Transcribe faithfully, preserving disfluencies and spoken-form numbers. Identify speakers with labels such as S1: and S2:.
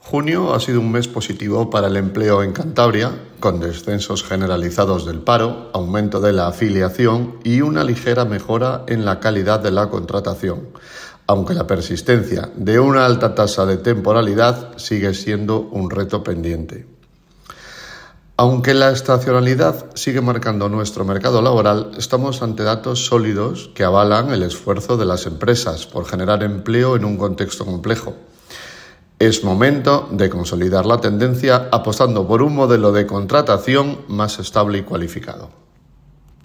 S1: Junio ha sido un mes positivo para el empleo en Cantabria, con descensos generalizados del paro, aumento de la afiliación y una ligera mejora en la calidad de la contratación, aunque la persistencia de una alta tasa de temporalidad sigue siendo un reto pendiente. Aunque la estacionalidad sigue marcando nuestro mercado laboral, estamos ante datos sólidos que avalan el esfuerzo de las empresas por generar empleo en un contexto complejo. Es momento de consolidar la tendencia apostando por un modelo de contratación más estable y cualificado.